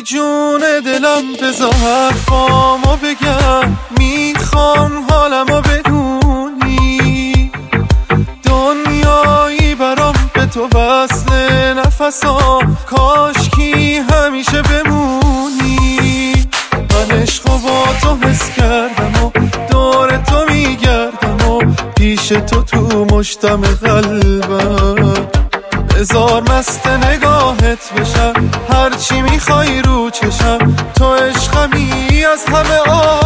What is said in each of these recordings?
جون دلم بذار حرفامو بگم، میخوام حالمو بدونی، دنیایی برام به تو وصل نفسام، کاشکی همیشه بمونی. من عشقو با تو حس کردم و دور تو میگردم و پیش تو مشتم قلبم، بذار مست نگاهت بشم، هرچی میخوای رو چشم، تو عشقمی از همه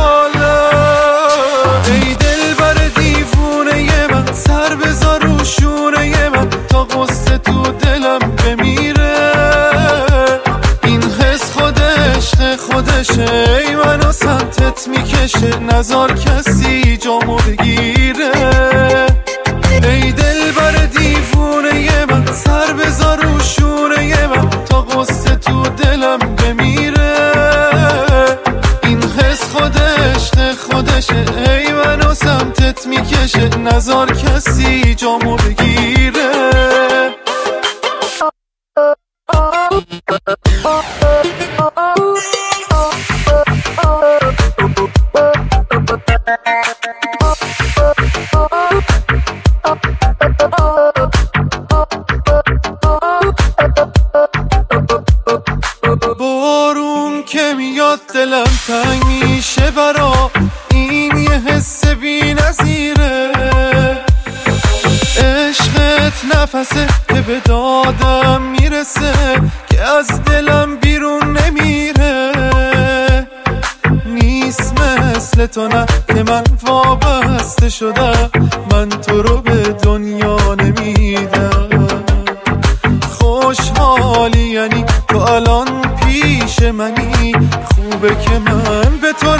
عالم. ای دلبر دیوونه من، سر بذار رو شونه من، تا قصه تو دلم بمیره. این حس خود عشق خودشه، ای منو سمتت میکشه، نذار کسی جامو بگیره. ای دلبر دیوونه من، سر بذار رو شونه من، تا قصه تو دلم بمیره. این حس خود عشق خودشه، ای منو سمتت میکشه، نذار کسی جامو بگیره. بارون که میاد دلم تنگ میشه برا، این یه حس بی نظیره. عشقت نفسه که به دادم میرسه، که از دلم بیرون نمیره. نیست مثل تو نه که من وابسته شدم، من تو رو به دنیا نمیدم. خوشحالی یعنی تو الان پیش منی، خوبه که من به تو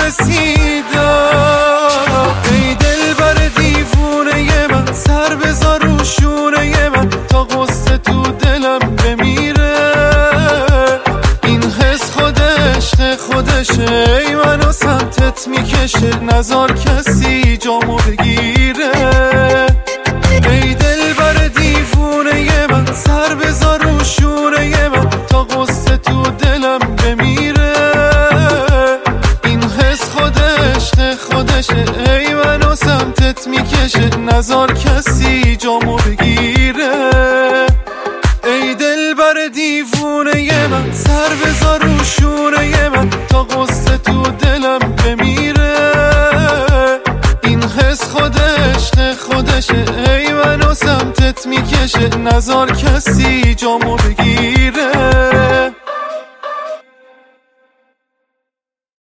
رسیدم. ای دلبر دیوونه من، سر بذار رو شونه من، تا قصه تو دلم بمیره. این حس خود عشق خودشه، ای منو سمتت میکشه، نذار کسی جامو بگیره. ای دلبر دیوونه من، سر بذار رو شونه من، تا قصه تو دلم بمیره. این حس خود عشق خودشه، ای منو سمتت میکشه، نذار کسی جامو بگیره. ای دلبر دیوونه من، سر بذار رو شونه من، تا قصه تو دلم بمیره. این حس خود عشق خودشه، ای منو سمتت میکشه، نذار کسی جامو بگیره.